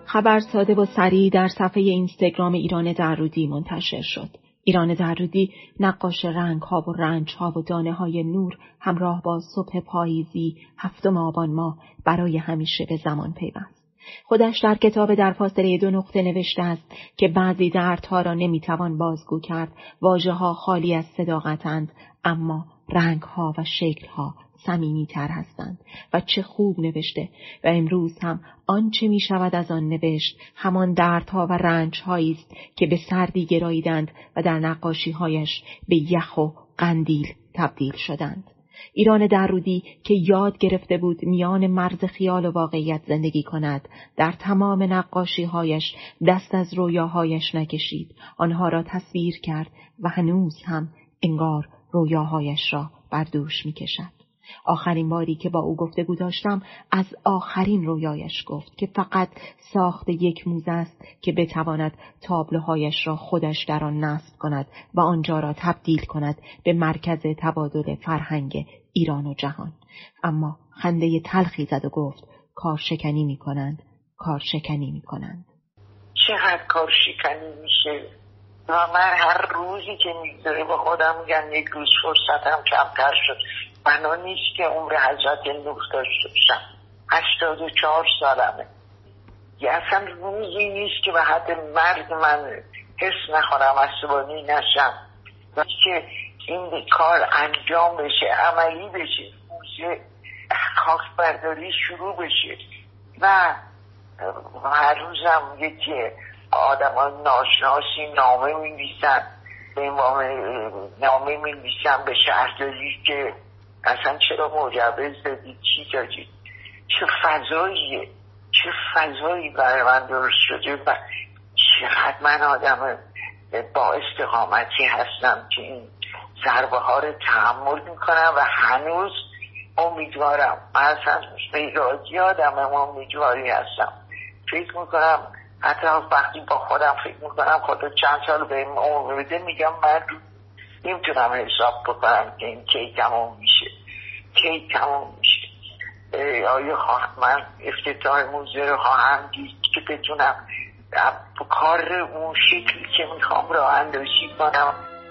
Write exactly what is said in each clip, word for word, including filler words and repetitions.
خبر ساده و سریع در صفحه اینستاگرام ایران درودی منتشر شد. ایران درودی نقاش رنگ‌ها و رنج‌ها و دانه‌های نور همراه با صبح پاییزی هفتم آبان ماه برای همیشه به زمان پیوست. خودش در کتاب در فاصله دو نقطه نوشته است که بعضی دردها را نمیتوان بازگو کرد، واژه‌ها خالی از صداقتند، اما رنگ‌ها و شکل‌ها صمیمی‌تر هستند. و چه خوب نوشته. و امروز هم آنچه می شود از آن نوشت همان دردها و رنج‌هایی است که به سردی گراییدند و در نقاشی‌هایش به یخ و قندیل تبدیل شدند. ایران درودی که یاد گرفته بود میان مرز خیال و واقعیت زندگی کند، در تمام نقاشی‌هایش دست از رویاهایش نکشید، آنها را تصویر کرد و هنوز هم انگار رویاهایش را بر دوش می‌کشد. آخرین باری که با او گفتگو داشتم از آخرین رویایش گفت که فقط ساخت یک موزه است که بتواند تابلوهایش را خودش در آن نصب کند و آنجا را تبدیل کند به مرکز تبادل فرهنگ ایران و جهان. اما خنده تلخی زد و گفت کارشکنی می کنند، کارشکنی می کنند. چقدر کارشکنی میشه؟ و من هر روزی که میگذاره با خودم میگم یک روز فرصتم کمتر شد. بنا نیست که عمر حضرت نوح داشته باشم. هشتاد و چهار سالمه. یه اصلا روزی نیست که به حد مرگ من حس نخورم، عصبانی نشم و که این کار انجام بشه، عملی بشه، موزه خاک برداری شروع بشه. و هر روزم یکی آدم ها ناشناسی نامه می نویسن، به نامه می نویسن به شهرداری که اصلا چرا مجوز دادید، چی دادید. چه فضاییه، چه فضایی برای من درست شده و چقدر من آدم با استقامتی هستم که این ضربه ها رو تحمل میکنم و هنوز امیدوارم. من اصلا بیرادی آدم امیدواری هستم. فکر میکنم حتی وقتی با خودم فکر میکنم خدا چند سال به این عمر بده، میگم من نمیتونم حساب بکنم که این کی تمام میشه، کی تمام میشه. آیا من افتتاح موزه رو خواهم دید که بتونم کار اون شکلی که میخوام راه اندازی کنم.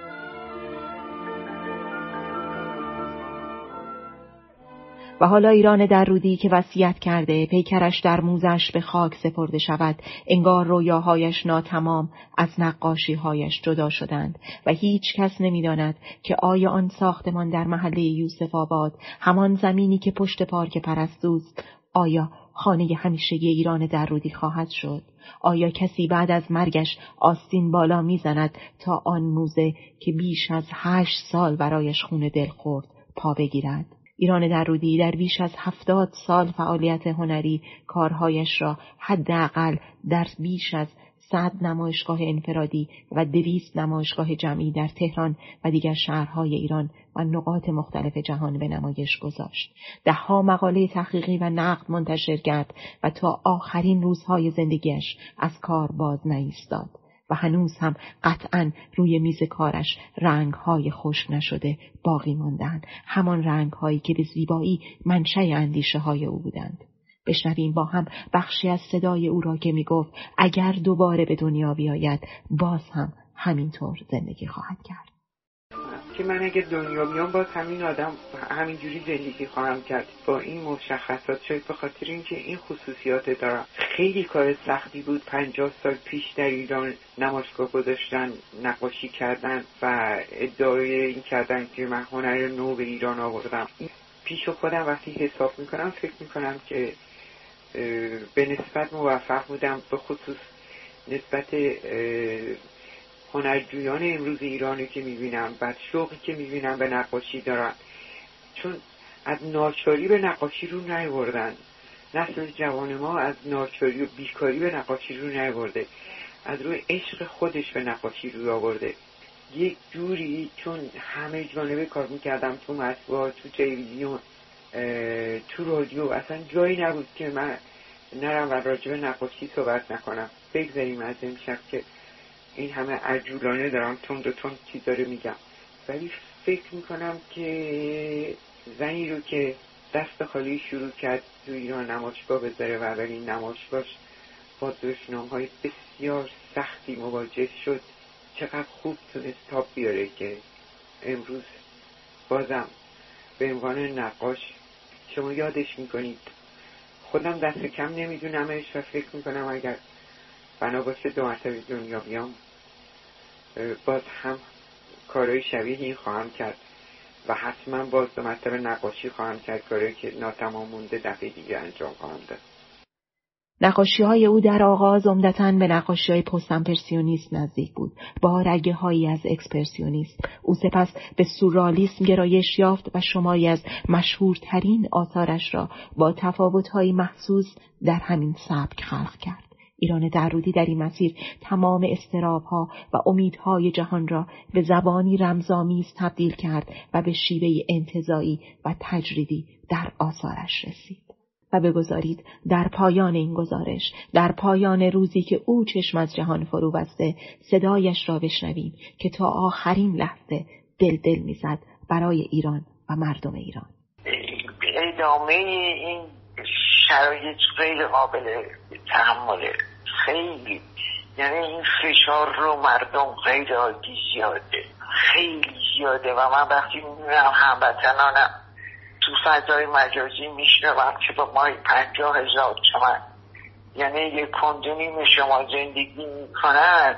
و حالا ایران درودی که وصیت کرده پیکرش در موزش به خاک سپرده شود، انگار رویاهایش ناتمام از نقاشیهایش جدا شدند و هیچ کس نمی‌داند که آیا آن ساختمان در محله یوسف آباد، همان زمینی که پشت پارک پرستوست، آیا خانه همیشگی ایران درودی خواهد شد؟ آیا کسی بعد از مرگش آستین بالا می‌زند تا آن موزه که بیش از هشت سال برایش خون دل خورد پا بگیرد؟ ایران درودی در بیش از هفتاد سال فعالیت هنری کارهایش را حداقل در بیش از صد نمایشگاه انفرادی و دویست نمایشگاه جمعی در تهران و دیگر شهرهای ایران و نقاط مختلف جهان به نمایش گذاشت. ده‌ها مقاله تحقیقی و نقد منتشر کرد و تا آخرین روزهای زندگیش از کار باز نایستاد. و هنوز هم قطعاً روی میز کارش رنگ‌های خشک نشده باقی ماندند، همان رنگ‌هایی که به زیبایی منشأ اندیشه‌های او بودند. بشنویم با هم بخشی از صدای او را که می‌گفت اگر دوباره به دنیا بیاید باز هم همینطور زندگی خواهد کرد. که من اگه دنیا بیام باز همین آدم همینجوری زندگی خواهم کرد با این مشخصات. شاید به خاطر اینکه این خصوصیات دارم. خیلی کار سختی بود پنجاه سال پیش در ایران نمایشگاه گذاشتن، نقاشی کردن و ادعای این کردن که من هنر نو به ایران آوردم. پیش خودم وقتی حساب میکنم فکر میکنم که به نسبت موفق بودم، به خصوص نسبت هنرجویان امروز ایرانی که میبینم، بعد شوقی که میبینم به نقاشی دارن، چون از ناچاری به نقاشی رو نیاوردن. نسل جوان ما از ناچاری و بیکاری به نقاشی رو نیاورده، از روی عشق خودش به نقاشی رو آورده. یک جوری چون همه جانبه کار میکردم، تو مطبوعات، تو تلویزیون، تو رادیو، اصلا جایی نبود که من نرم و راجع به نقاشی صحبت نکنم. بگذاریم از امشب که این همه عجولانه دارم تند و تند چیزا رو میگم، ولی فکر میکنم که زنی رو که دست خالی شروع کرد تو ایران نمایشگاه بذاره و اولین نمایشگاهش با دشنام‌های بسیار سختی مواجه شد، چقدر خوب تونست تاب بیاره که امروز بازم به عنوان نقاش شما یادش میکنید. خودم دست کم نمیدونمش و فکر میکنم اگر بنا باشه دو مرتبه دنیا بیام باز هم کارهای شبیه این خواهم کرد و حتما باز دو مرتبه نقاشی خواهم کرد، کاری که ناتمام مونده دفعه دیگه انجام خواهم داد. نقاشی‌های او در آغاز عمدتاً به نقاشی‌های پست امپرسیونیست نزدیک بود، با رگه‌هایی از اکسپرسیونیسم. او سپس به سورئالیسم گرایش یافت و شماری از مشهورترین آثارش را با تفاوت‌های محسوس در همین سبک خلق کرد. ایران درودی در این مسیر تمام اضطراب‌ها و امیدهای جهان را به زبانی رمزآمیز تبدیل کرد و به شیوه انتزاعی و تجریدی در آثارش رسید. و بگذارید در پایان این گزارش، در پایان روزی که او چشم از جهان فرو بسته، صدایش را بشنویم که تا آخرین لحظه دل دل میزد برای ایران و مردم ایران. ادامه این شرایط غیر قابل تحمله، خیلی، یعنی این فشار رو مردم غیر عادی زیاده، خیلی زیاده و من وقتی میبینم هموطنانم تو فضای مجازی میشنوم که با مای پنجاه هزار تومن، یعنی یک کندونیم شما زندگی میکنن،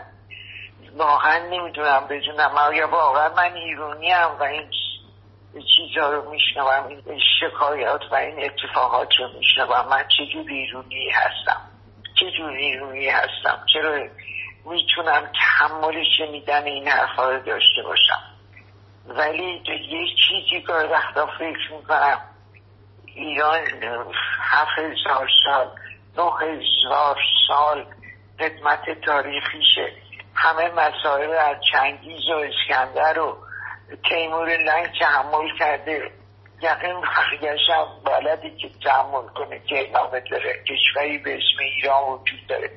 واقعا نمیدونم بدونم آیا واقعا من ایرونیم و این چیزها رو میشنوم، این شکایات و این اتفاقات رو میشنوم، من چجور ایرونی هستم، چجور ایرونی هستم، چرا میتونم تحمل شنیدن این حرفا رو داشته باشم. ولی یه چیزی که وقتا فکر میکنم، ایران هفت هزار سال نه هزار سال قدمت تاریخیشه، همه مسائل از چنگیز و اسکندر و تیمور لنگ تحمل کرده، یقین بقیه‌اش هم بلدی که تحمل کنه که ادامه داره، کشوری به اسم ایران وجود داره.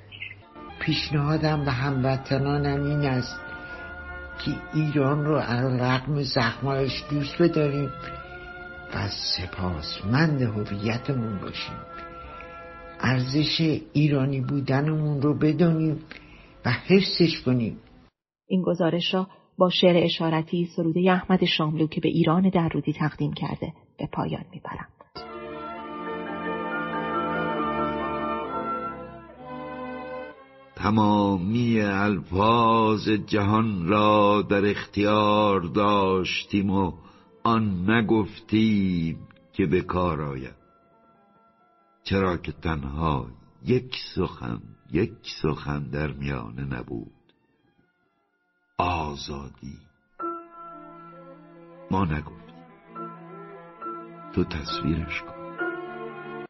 پیشنهادم به هموطنانم این است که ایران رو علیرغم زخمایش دوست بداریم و سپاسمند هویتمون باشیم، ارزش ایرانی بودنمون رو بدونیم و حفظش کنیم. این گزارش را با شعر اشارتی سروده احمد شاملو که به ایران درودی تقدیم کرده به پایان میبرم. تمامی الفاظ جهان را در اختیار داشتیم و آن نگفتیم که به کار آید، چرا که تنها یک سخن یک سخن در میانه نبود، آزادی. ما نگفتیم، تو تصویرش کن.